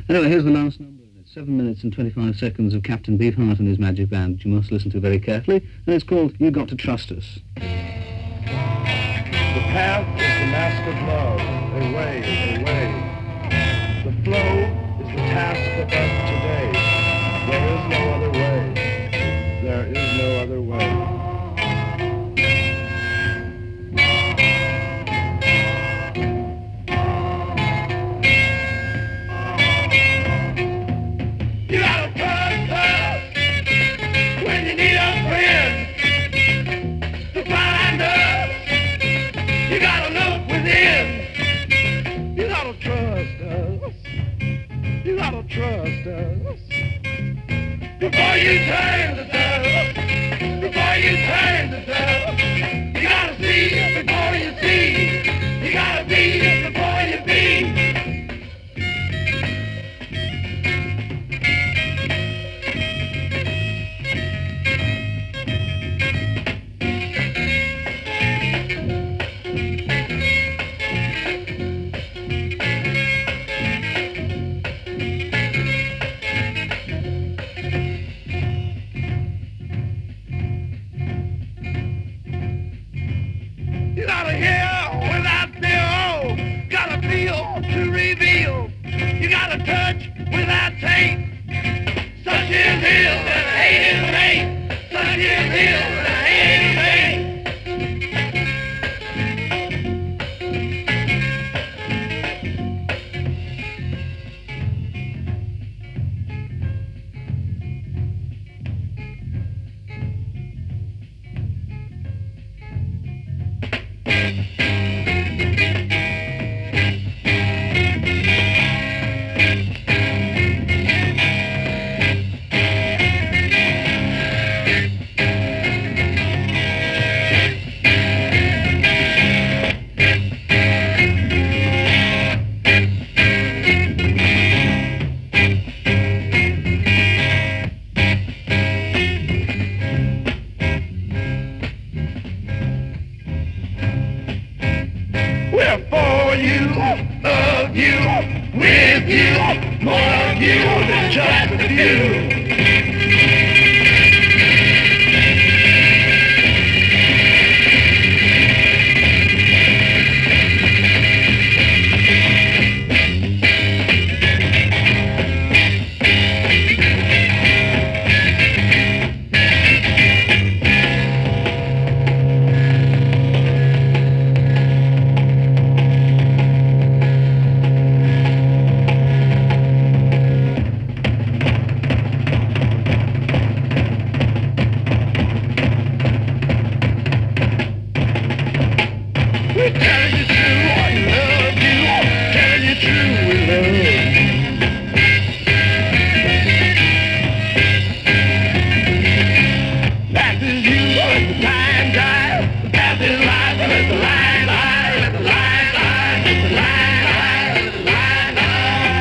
Anyway, here's the last number. It's 7 minutes and 25 seconds of Captain Beefheart and his magic band, which you must listen to very carefully, and it's called You Got to Trust Us. The path is the mask of love, away, away. The flow is the task of us today. There is no other way. There is no other way. You gotta trust us when you need a friend to find us. You gotta look within. You gotta trust us. You gotta trust us. Before you turn the dust, before you turn the dust, you gotta see before you see. You gotta be before you be. You gotta hear without fear, gotta feel to reveal. You gotta touch without taste. Such is his and hate is hate. Such is his and hate is hate. We're for you, of you, with you, more of you than just a few. We're telling you true, I love you. Telling you true, we love you. Life is you, let the time die. The path is life, let the line lie. Let the line lie, let the line lie, let the line lie.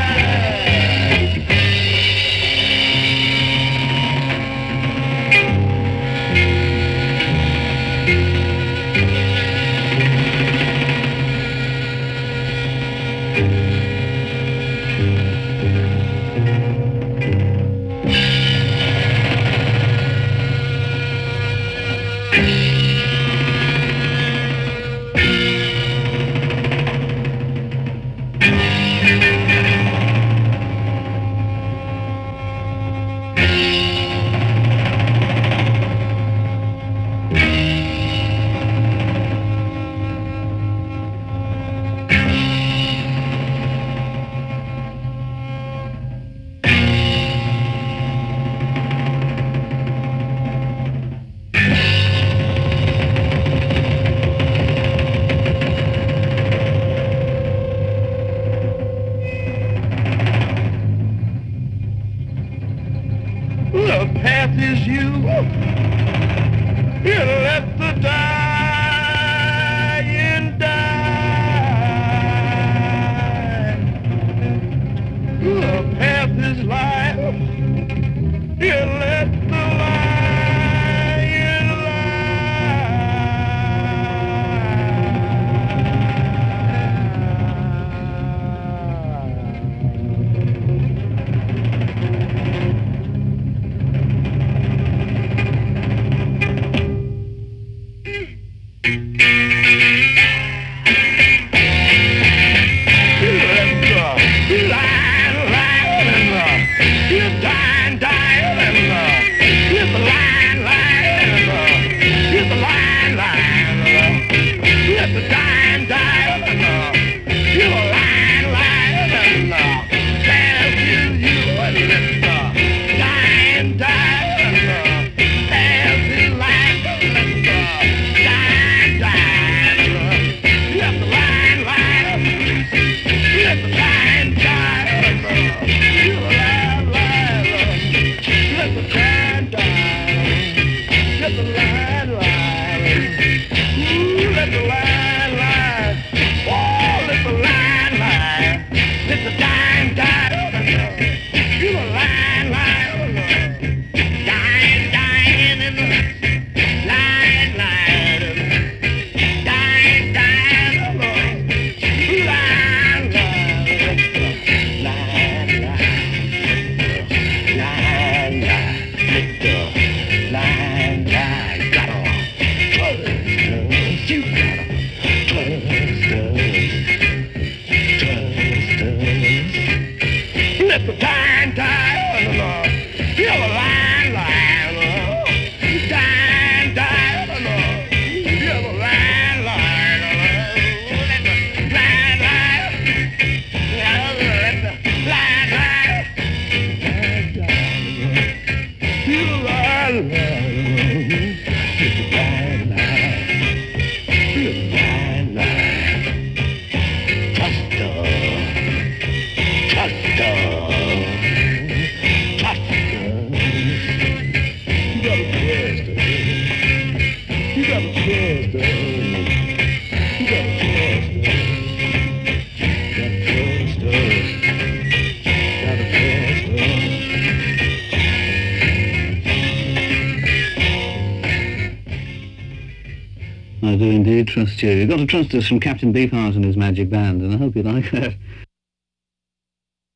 The path is you. You let the dying die. The path is life. You let the lion lie. I do indeed trust you. You've got to trust us from Captain Beefheart and his magic band, and I hope you like that.